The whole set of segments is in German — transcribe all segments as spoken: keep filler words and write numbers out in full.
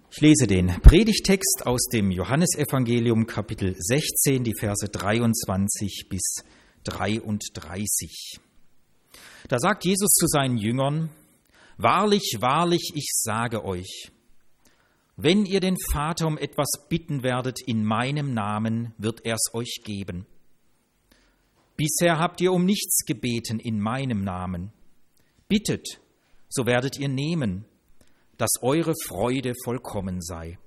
Ich lese den Predigtext aus dem Johannesevangelium Kapitel sechzehn, die Verse dreiundzwanzig bis dreiunddreißig. Da sagt Jesus zu seinen Jüngern: Wahrlich, wahrlich, ich sage euch, wenn ihr den Vater um etwas bitten werdet in meinem Namen, wird er's euch geben. Bisher habt ihr um nichts gebeten in meinem Namen. Bittet, so werdet ihr nehmen, dass eure Freude vollkommen sei.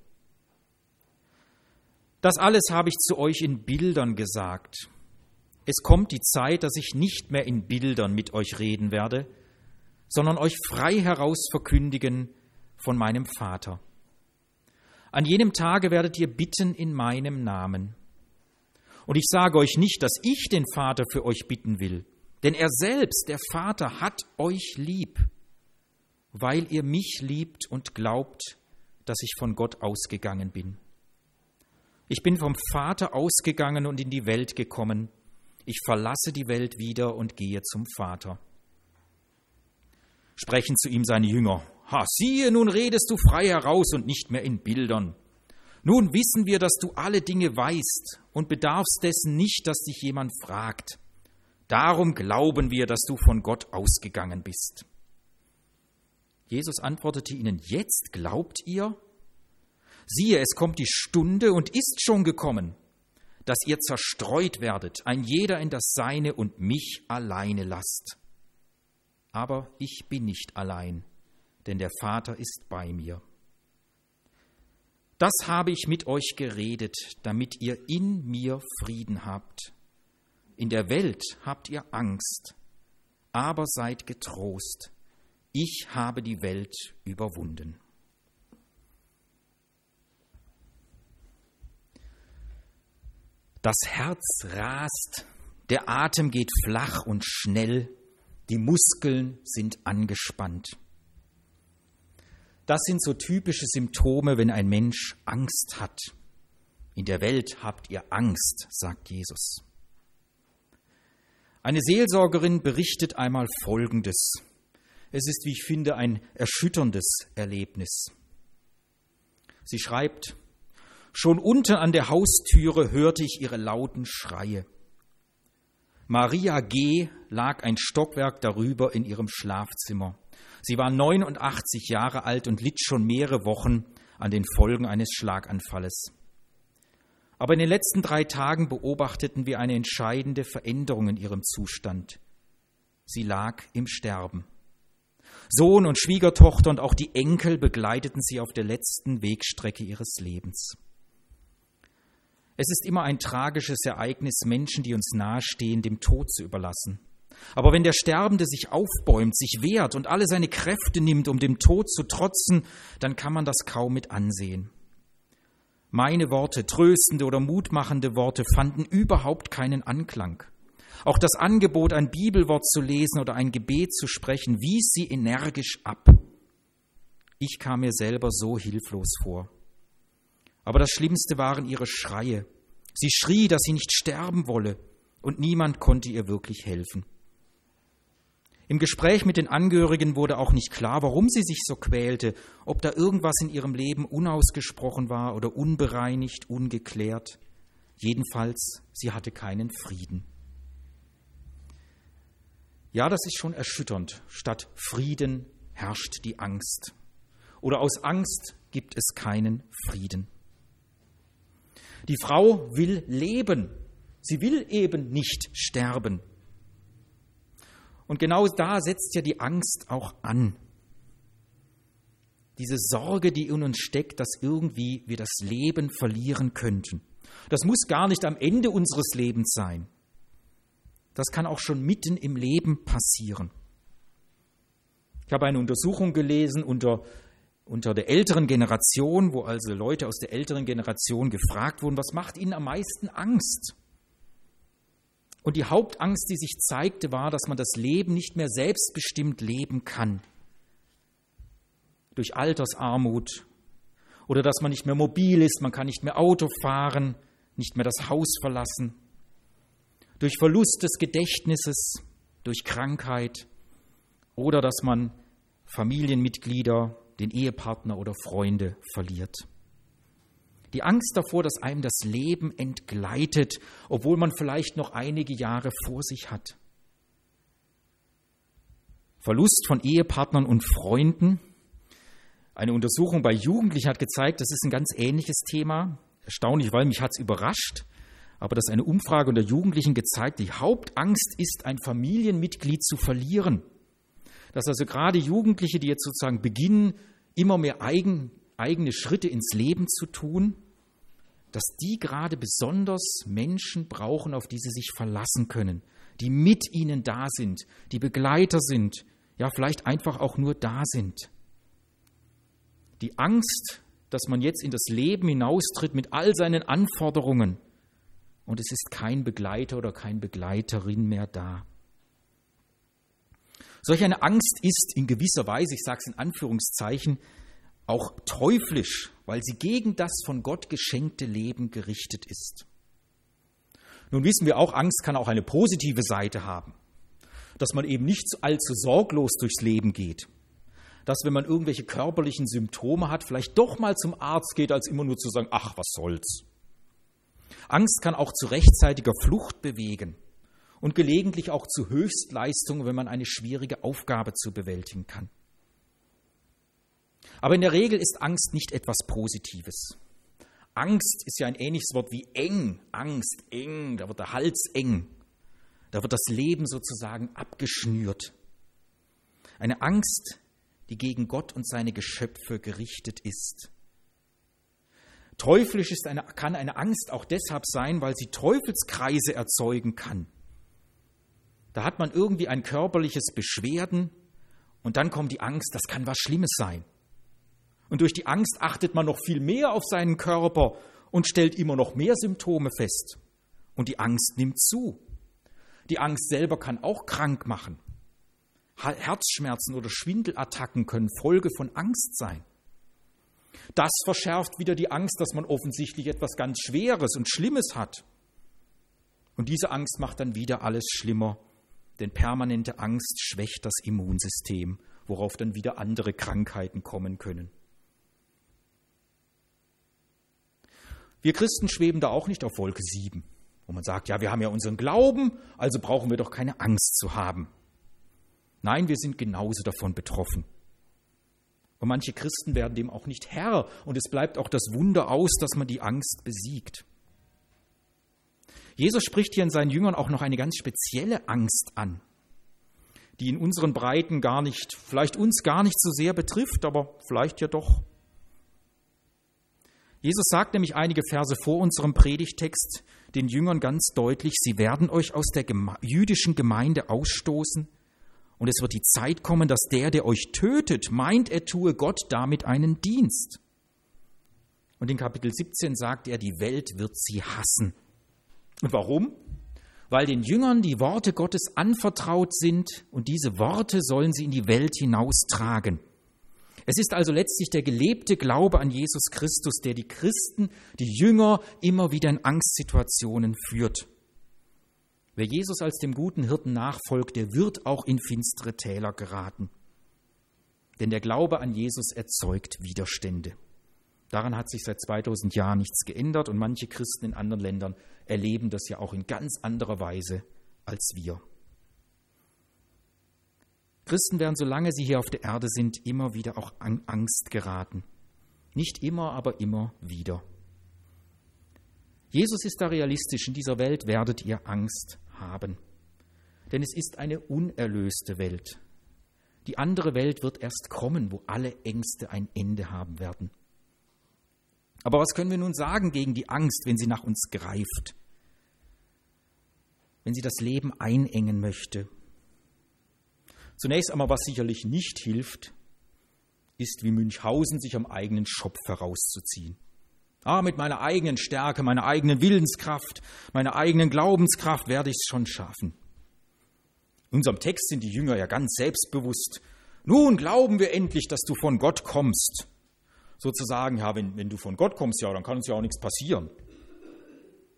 Das alles habe ich zu euch in Bildern gesagt. Es kommt die Zeit, dass ich nicht mehr in Bildern mit euch reden werde, sondern euch frei heraus verkündigen von meinem Vater. An jenem Tage werdet ihr bitten in meinem Namen. Und ich sage euch nicht, dass ich den Vater für euch bitten will, denn er selbst, der Vater, hat euch lieb, weil ihr mich liebt und glaubt, dass ich von Gott ausgegangen bin. Ich bin vom Vater ausgegangen und in die Welt gekommen. Ich verlasse die Welt wieder und gehe zum Vater. Sprechen zu ihm seine Jünger: Ha, siehe, nun redest du frei heraus und nicht mehr in Bildern. Nun wissen wir, dass du alle Dinge weißt und bedarfst dessen nicht, dass dich jemand fragt. Darum glauben wir, dass du von Gott ausgegangen bist. Jesus antwortete ihnen: Jetzt glaubt ihr? Siehe, es kommt die Stunde und ist schon gekommen, dass ihr zerstreut werdet, ein jeder in das Seine und mich alleine lasst. Aber ich bin nicht allein, denn der Vater ist bei mir. Das habe ich mit euch geredet, damit ihr in mir Frieden habt. In der Welt habt ihr Angst, aber seid getrost. Ich habe die Welt überwunden. Das Herz rast, der Atem geht flach und schnell, die Muskeln sind angespannt. Das sind so typische Symptome, wenn ein Mensch Angst hat. In der Welt habt ihr Angst, sagt Jesus. Eine Seelsorgerin berichtet einmal Folgendes. Es ist, wie ich finde, ein erschütterndes Erlebnis. Sie schreibt: Schon unten an der Haustüre hörte ich ihre lauten Schreie. Maria G. lag ein Stockwerk darüber in ihrem Schlafzimmer. Sie war neunundachtzig Jahre alt und litt schon mehrere Wochen an den Folgen eines Schlaganfalles. Aber in den letzten drei Tagen beobachteten wir eine entscheidende Veränderung in ihrem Zustand. Sie lag im Sterben. Sohn und Schwiegertochter und auch die Enkel begleiteten sie auf der letzten Wegstrecke ihres Lebens. Es ist immer ein tragisches Ereignis, Menschen, die uns nahestehen, dem Tod zu überlassen. Aber wenn der Sterbende sich aufbäumt, sich wehrt und alle seine Kräfte nimmt, um dem Tod zu trotzen, dann kann man das kaum mit ansehen. Meine Worte, tröstende oder mutmachende Worte, fanden überhaupt keinen Anklang. Auch das Angebot, ein Bibelwort zu lesen oder ein Gebet zu sprechen, wies sie energisch ab. Ich kam mir selber so hilflos vor. Aber das Schlimmste waren ihre Schreie. Sie schrie, dass sie nicht sterben wolle, und niemand konnte ihr wirklich helfen. Im Gespräch mit den Angehörigen wurde auch nicht klar, warum sie sich so quälte, ob da irgendwas in ihrem Leben unausgesprochen war oder unbereinigt, ungeklärt. Jedenfalls, sie hatte keinen Frieden. Ja, das ist schon erschütternd. Statt Frieden herrscht die Angst. Oder aus Angst gibt es keinen Frieden. Die Frau will leben. Sie will eben nicht sterben. Und genau da setzt ja die Angst auch an. Diese Sorge, die in uns steckt, dass irgendwie wir das Leben verlieren könnten. Das muss gar nicht am Ende unseres Lebens sein. Das kann auch schon mitten im Leben passieren. Ich habe eine Untersuchung gelesen unter, unter der älteren Generation, wo also Leute aus der älteren Generation gefragt wurden, was macht ihnen am meisten Angst? Und die Hauptangst, die sich zeigte, war, dass man das Leben nicht mehr selbstbestimmt leben kann. Durch Altersarmut oder dass man nicht mehr mobil ist, man kann nicht mehr Auto fahren, nicht mehr das Haus verlassen. Durch Verlust des Gedächtnisses, durch Krankheit oder dass man Familienmitglieder den Ehepartner oder Freunde verliert. Die Angst davor, dass einem das Leben entgleitet, obwohl man vielleicht noch einige Jahre vor sich hat. Verlust von Ehepartnern und Freunden. Eine Untersuchung bei Jugendlichen hat gezeigt, das ist ein ganz ähnliches Thema. Erstaunlich, weil mich hat es überrascht. Aber dass eine Umfrage unter Jugendlichen gezeigt, die Hauptangst ist, ein Familienmitglied zu verlieren. Dass also gerade Jugendliche, die jetzt sozusagen beginnen, immer mehr eigen, eigene Schritte ins Leben zu tun, dass die gerade besonders Menschen brauchen, auf die sie sich verlassen können, die mit ihnen da sind, die Begleiter sind, ja vielleicht einfach auch nur da sind. Die Angst, dass man jetzt in das Leben hinaustritt mit all seinen Anforderungen und es ist kein Begleiter oder keine Begleiterin mehr da. Solch eine Angst ist in gewisser Weise, ich sage es in Anführungszeichen, auch teuflisch, weil sie gegen das von Gott geschenkte Leben gerichtet ist. Nun wissen wir auch, Angst kann auch eine positive Seite haben, dass man eben nicht allzu sorglos durchs Leben geht, dass wenn man irgendwelche körperlichen Symptome hat, vielleicht doch mal zum Arzt geht, als immer nur zu sagen, ach, was soll's. Angst kann auch zu rechtzeitiger Flucht bewegen und gelegentlich auch zu Höchstleistungen, wenn man eine schwierige Aufgabe zu bewältigen kann. Aber in der Regel ist Angst nicht etwas Positives. Angst ist ja ein ähnliches Wort wie eng. Angst, eng, da wird der Hals eng. Da wird das Leben sozusagen abgeschnürt. Eine Angst, die gegen Gott und seine Geschöpfe gerichtet ist. Teuflisch ist eine, kann eine Angst auch deshalb sein, weil sie Teufelskreise erzeugen kann. Da hat man irgendwie ein körperliches Beschwerden und dann kommt die Angst, das kann was Schlimmes sein. Und durch die Angst achtet man noch viel mehr auf seinen Körper und stellt immer noch mehr Symptome fest. Und die Angst nimmt zu. Die Angst selber kann auch krank machen. Herzschmerzen oder Schwindelattacken können Folge von Angst sein. Das verschärft wieder die Angst, dass man offensichtlich etwas ganz Schweres und Schlimmes hat. Und diese Angst macht dann wieder alles schlimmer, denn permanente Angst schwächt das Immunsystem, worauf dann wieder andere Krankheiten kommen können. Wir Christen schweben da auch nicht auf Wolke sieben, wo man sagt, ja, wir haben ja unseren Glauben, also brauchen wir doch keine Angst zu haben. Nein, wir sind genauso davon betroffen. Und manche Christen werden dem auch nicht Herr und es bleibt auch das Wunder aus, dass man die Angst besiegt. Jesus spricht hier in seinen Jüngern auch noch eine ganz spezielle Angst an, die in unseren Breiten gar nicht, vielleicht uns gar nicht so sehr betrifft, aber vielleicht ja doch. Jesus sagt nämlich einige Verse vor unserem Predigtext den Jüngern ganz deutlich, sie werden euch aus der geme- jüdischen Gemeinde ausstoßen und es wird die Zeit kommen, dass der, der euch tötet, meint, er tue Gott damit einen Dienst. Und in Kapitel siebzehn sagt er, die Welt wird sie hassen. Und warum? Weil den Jüngern die Worte Gottes anvertraut sind und diese Worte sollen sie in die Welt hinaustragen. Es ist also letztlich der gelebte Glaube an Jesus Christus, der die Christen, die Jünger immer wieder in Angstsituationen führt. Wer Jesus als dem guten Hirten nachfolgt, der wird auch in finstere Täler geraten. Denn der Glaube an Jesus erzeugt Widerstände. Daran hat sich seit zweitausend Jahren nichts geändert und manche Christen in anderen Ländern erleben das ja auch in ganz anderer Weise als wir. Christen werden, solange sie hier auf der Erde sind, immer wieder auch an Angst geraten. Nicht immer, aber immer wieder. Jesus ist da realistisch. In dieser Welt werdet ihr Angst haben. Denn es ist eine unerlöste Welt. Die andere Welt wird erst kommen, wo alle Ängste ein Ende haben werden. Aber was können wir nun sagen gegen die Angst, wenn sie nach uns greift? Wenn sie das Leben einengen möchte? Zunächst einmal, was sicherlich nicht hilft, ist wie Münchhausen sich am eigenen Schopf herauszuziehen. Ah, mit meiner eigenen Stärke, meiner eigenen Willenskraft, meiner eigenen Glaubenskraft werde ich es schon schaffen. In unserem Text sind die Jünger ja ganz selbstbewusst. Nun glauben wir endlich, dass du von Gott kommst. Sozusagen, ja, wenn, wenn du von Gott kommst, ja, dann kann uns ja auch nichts passieren.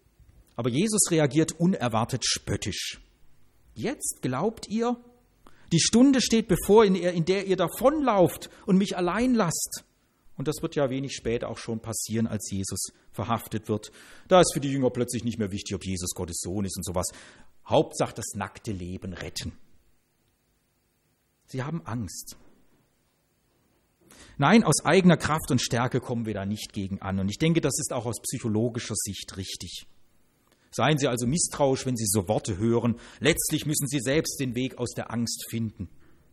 Aber Jesus reagiert unerwartet spöttisch. Jetzt glaubt ihr? Die Stunde steht bevor, in der, in der ihr davonlauft und mich allein lasst. Und das wird ja wenig später auch schon passieren, als Jesus verhaftet wird. Da ist für die Jünger plötzlich nicht mehr wichtig, ob Jesus Gottes Sohn ist und sowas. Hauptsache das nackte Leben retten. Sie haben Angst. Nein, aus eigener Kraft und Stärke kommen wir da nicht gegen an. Und ich denke, das ist auch aus psychologischer Sicht richtig. Seien Sie also misstrauisch, wenn Sie so Worte hören. Letztlich müssen Sie selbst den Weg aus der Angst finden.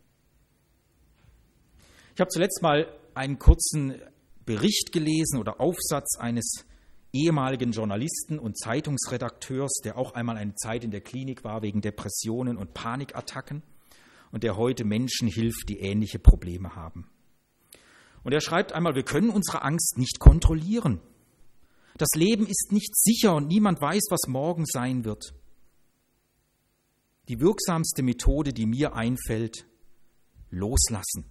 Ich habe zuletzt mal einen kurzen Bericht gelesen oder Aufsatz eines ehemaligen Journalisten und Zeitungsredakteurs, der auch einmal eine Zeit in der Klinik war wegen Depressionen und Panikattacken und der heute Menschen hilft, die ähnliche Probleme haben. Und er schreibt einmal, wir können unsere Angst nicht kontrollieren. Das Leben ist nicht sicher und niemand weiß, was morgen sein wird. Die wirksamste Methode, die mir einfällt, loslassen.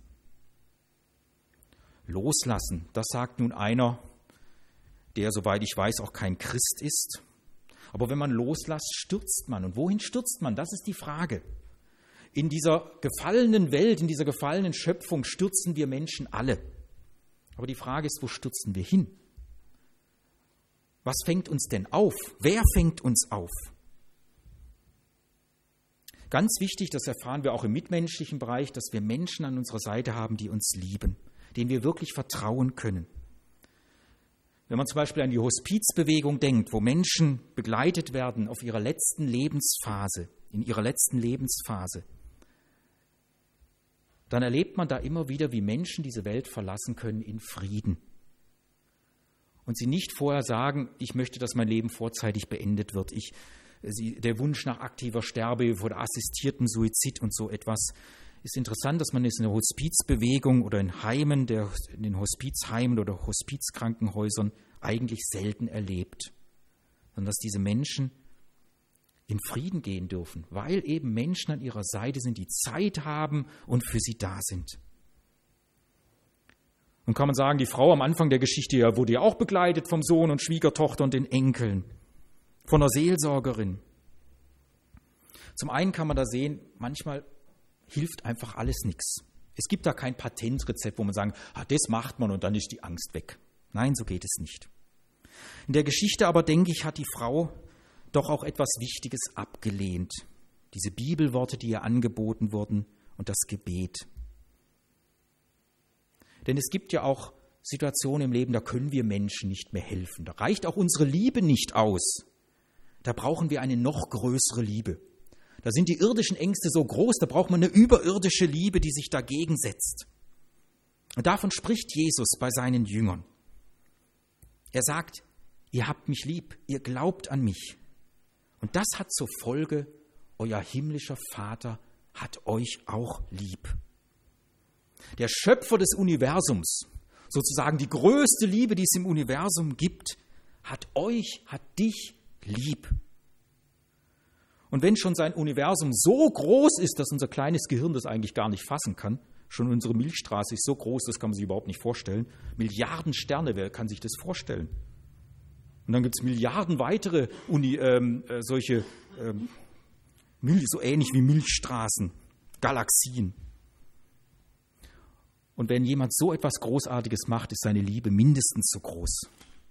Loslassen, das sagt nun einer, der, soweit ich weiß, auch kein Christ ist. Aber wenn man loslässt, stürzt man. Und wohin stürzt man? Das ist die Frage. In dieser gefallenen Welt, in dieser gefallenen Schöpfung stürzen wir Menschen alle. Aber die Frage ist, wo stürzen wir hin? Was fängt uns denn auf? Wer fängt uns auf? Ganz wichtig, das erfahren wir auch im mitmenschlichen Bereich, dass wir Menschen an unserer Seite haben, die uns lieben, denen wir wirklich vertrauen können. Wenn man zum Beispiel an die Hospizbewegung denkt, wo Menschen begleitet werden auf ihrer letzten Lebensphase, in ihrer letzten Lebensphase, dann erlebt man da immer wieder, wie Menschen diese Welt verlassen können in Frieden. Und sie nicht vorher sagen, ich möchte, dass mein Leben vorzeitig beendet wird. Ich, sie, der Wunsch nach aktiver Sterbehilfe oder assistiertem Suizid und so etwas. Ist interessant, dass man es in der Hospizbewegung oder in Heimen, der, in den Hospizheimen oder Hospizkrankenhäusern eigentlich selten erlebt. Sondern dass diese Menschen in Frieden gehen dürfen, weil eben Menschen an ihrer Seite sind, die Zeit haben und für sie da sind. Und kann man sagen, die Frau am Anfang der Geschichte ja, wurde ja auch begleitet vom Sohn und Schwiegertochter und den Enkeln, von einer Seelsorgerin. Zum einen kann man da sehen, manchmal hilft einfach alles nichts. Es gibt da kein Patentrezept, wo man sagen, ah, das macht man und dann ist die Angst weg. Nein, so geht es nicht. In der Geschichte aber, denke ich, hat die Frau doch auch etwas Wichtiges abgelehnt. Diese Bibelworte, die ihr angeboten wurden und das Gebet. Denn es gibt ja auch Situationen im Leben, da können wir Menschen nicht mehr helfen. Da reicht auch unsere Liebe nicht aus. Da brauchen wir eine noch größere Liebe. Da sind die irdischen Ängste so groß, da braucht man eine überirdische Liebe, die sich dagegen setzt. Und davon spricht Jesus bei seinen Jüngern. Er sagt, ihr habt mich lieb, ihr glaubt an mich. Und das hat zur Folge, euer himmlischer Vater hat euch auch lieb. Der Schöpfer des Universums, sozusagen die größte Liebe, die es im Universum gibt, hat euch, hat dich lieb. Und wenn schon sein Universum so groß ist, dass unser kleines Gehirn das eigentlich gar nicht fassen kann, schon unsere Milchstraße ist so groß, das kann man sich überhaupt nicht vorstellen. Milliarden Sterne, wer kann sich das vorstellen? Und dann gibt es Milliarden weitere Uni, ähm, äh, solche, ähm, so ähnlich wie Milchstraßen, Galaxien. Und wenn jemand so etwas Großartiges macht, ist seine Liebe mindestens so groß.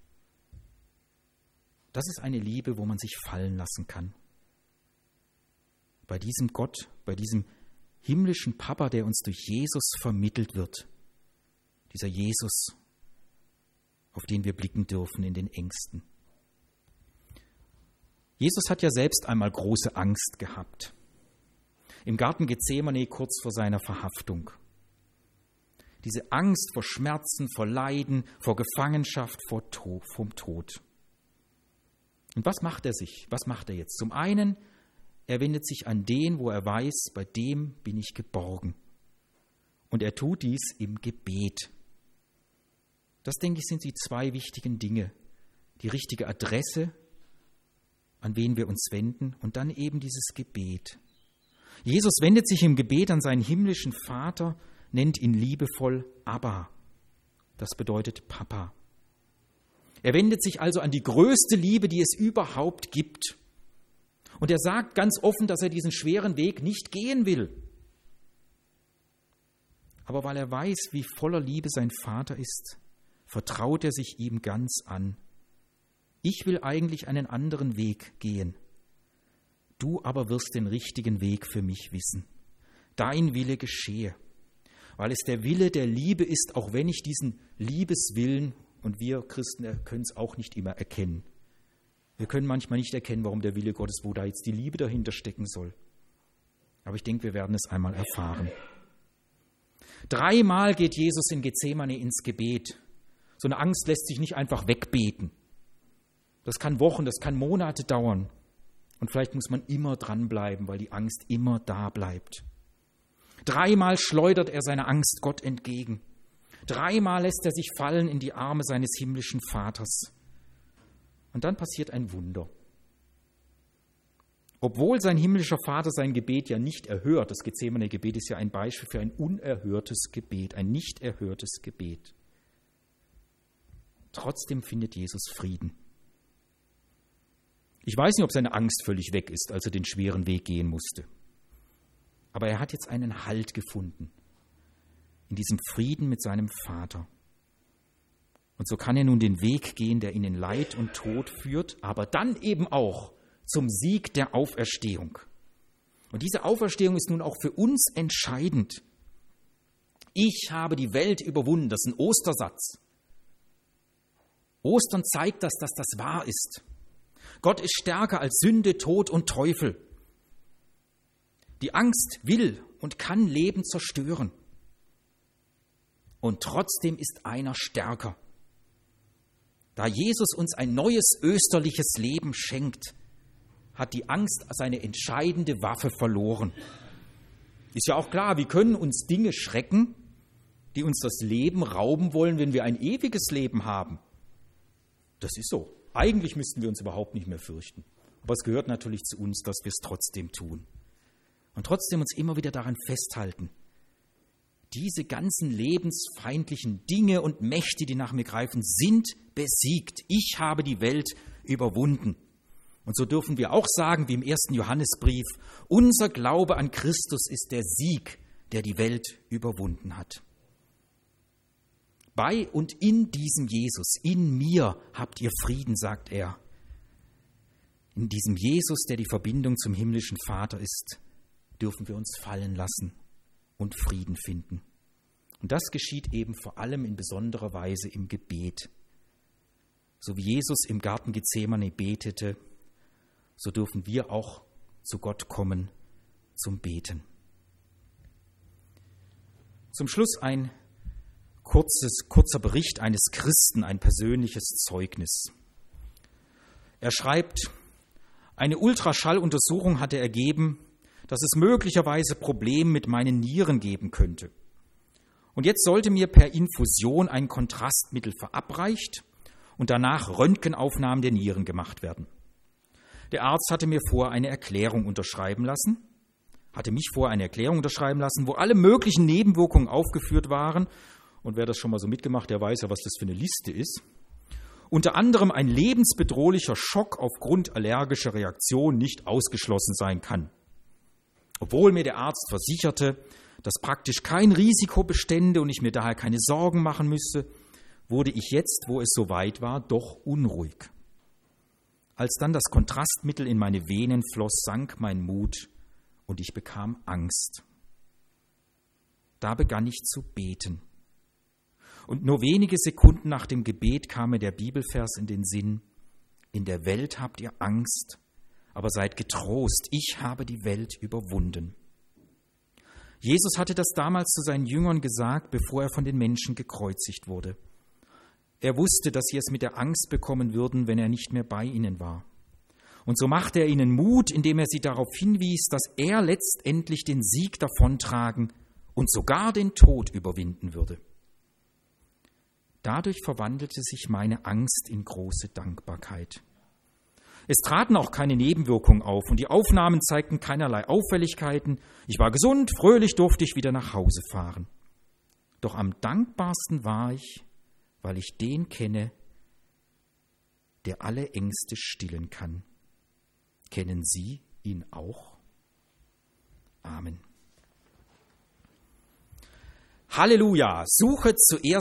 Das ist eine Liebe, wo man sich fallen lassen kann. Bei diesem Gott, bei diesem himmlischen Papa, der uns durch Jesus vermittelt wird. Dieser Jesus, auf den wir blicken dürfen in den Ängsten. Jesus hat ja selbst einmal große Angst gehabt. Im Garten Gethsemane kurz vor seiner Verhaftung. Diese Angst vor Schmerzen, vor Leiden, vor Gefangenschaft, vor Tod, vom Tod. Und was macht er sich? Was macht er jetzt? Zum einen, er wendet sich an den, wo er weiß, bei dem bin ich geborgen. Und er tut dies im Gebet. Das, denke ich, sind die zwei wichtigen Dinge. Die richtige Adresse, an wen wir uns wenden, und dann eben dieses Gebet. Jesus wendet sich im Gebet an seinen himmlischen Vater, nennt ihn liebevoll Abba. Das bedeutet Papa. Er wendet sich also an die größte Liebe, die es überhaupt gibt. Und er sagt ganz offen, dass er diesen schweren Weg nicht gehen will. Aber weil er weiß, wie voller Liebe sein Vater ist, vertraut er sich ihm ganz an. Ich will eigentlich einen anderen Weg gehen. Du aber wirst den richtigen Weg für mich wissen. Dein Wille geschehe. Weil es der Wille der Liebe ist, auch wenn ich diesen Liebeswillen, und wir Christen können es auch nicht immer erkennen. Wir können manchmal nicht erkennen, warum der Wille Gottes, wo da jetzt die Liebe dahinter stecken soll. Aber ich denke, wir werden es einmal erfahren. Dreimal geht Jesus in Gethsemane ins Gebet. So eine Angst lässt sich nicht einfach wegbeten. Das kann Wochen, das kann Monate dauern. Und vielleicht muss man immer dranbleiben, weil die Angst immer da bleibt. Dreimal schleudert er seine Angst Gott entgegen. Dreimal lässt er sich fallen in die Arme seines himmlischen Vaters. Und dann passiert ein Wunder. Obwohl sein himmlischer Vater sein Gebet ja nicht erhört, das Gethsemane-Gebet ist ja ein Beispiel für ein unerhörtes Gebet, ein nicht erhörtes Gebet. Trotzdem findet Jesus Frieden. Ich weiß nicht, ob seine Angst völlig weg ist, als er den schweren Weg gehen musste. Aber er hat jetzt einen Halt gefunden in diesem Frieden mit seinem Vater. Und so kann er nun den Weg gehen, der ihn in Leid und Tod führt, aber dann eben auch zum Sieg der Auferstehung. Und diese Auferstehung ist nun auch für uns entscheidend. Ich habe die Welt überwunden, das ist ein Ostersatz. Ostern zeigt, dass das, das wahr ist. Gott ist stärker als Sünde, Tod und Teufel. Die Angst will und kann Leben zerstören. Und trotzdem ist einer stärker. Da Jesus uns ein neues österliches Leben schenkt, hat die Angst seine entscheidende Waffe verloren. Ist ja auch klar, wir können uns Dinge schrecken, die uns das Leben rauben wollen, wenn wir ein ewiges Leben haben. Das ist so. Eigentlich müssten wir uns überhaupt nicht mehr fürchten. Aber es gehört natürlich zu uns, dass wir es trotzdem tun. Und trotzdem uns immer wieder daran festhalten, diese ganzen lebensfeindlichen Dinge und Mächte, die nach mir greifen, sind besiegt. Ich habe die Welt überwunden. Und so dürfen wir auch sagen, wie im ersten Johannesbrief, unser Glaube an Christus ist der Sieg, der die Welt überwunden hat. Bei und in diesem Jesus, in mir habt ihr Frieden, sagt er. In diesem Jesus, der die Verbindung zum himmlischen Vater ist, dürfen wir uns fallen lassen und Frieden finden. Und das geschieht eben vor allem in besonderer Weise im Gebet. So wie Jesus im Garten Gethsemane betete, so dürfen wir auch zu Gott kommen zum Beten. Zum Schluss ein kurzes, kurzer Bericht eines Christen, ein persönliches Zeugnis. Er schreibt, eine Ultraschalluntersuchung hatte ergeben, dass es möglicherweise Probleme mit meinen Nieren geben könnte. Und jetzt sollte mir per Infusion ein Kontrastmittel verabreicht und danach Röntgenaufnahmen der Nieren gemacht werden. Der Arzt hatte mir vorher eine Erklärung unterschreiben lassen, hatte mich vorher eine Erklärung unterschreiben lassen, wo alle möglichen Nebenwirkungen aufgeführt waren. Und wer das schon mal so mitgemacht, der weiß ja, was das für eine Liste ist. Unter anderem ein lebensbedrohlicher Schock aufgrund allergischer Reaktionen nicht ausgeschlossen sein kann. Obwohl mir der Arzt versicherte, dass praktisch kein Risiko bestände und ich mir daher keine Sorgen machen müsste, wurde ich jetzt, wo es soweit war, doch unruhig. Als dann das Kontrastmittel in meine Venen floss, sank mein Mut und ich bekam Angst. Da begann ich zu beten. Und nur wenige Sekunden nach dem Gebet kam mir der Bibelvers in den Sinn: In der Welt habt ihr Angst, aber seid getrost, ich habe die Welt überwunden. Jesus hatte das damals zu seinen Jüngern gesagt, bevor er von den Menschen gekreuzigt wurde. Er wusste, dass sie es mit der Angst bekommen würden, wenn er nicht mehr bei ihnen war. Und so machte er ihnen Mut, indem er sie darauf hinwies, dass er letztendlich den Sieg davontragen und sogar den Tod überwinden würde. Dadurch verwandelte sich meine Angst in große Dankbarkeit. Es traten auch keine Nebenwirkungen auf und die Aufnahmen zeigten keinerlei Auffälligkeiten. Ich war gesund, fröhlich durfte ich wieder nach Hause fahren. Doch am dankbarsten war ich, weil ich den kenne, der alle Ängste stillen kann. Kennen Sie ihn auch? Amen. Halleluja, suche zuerst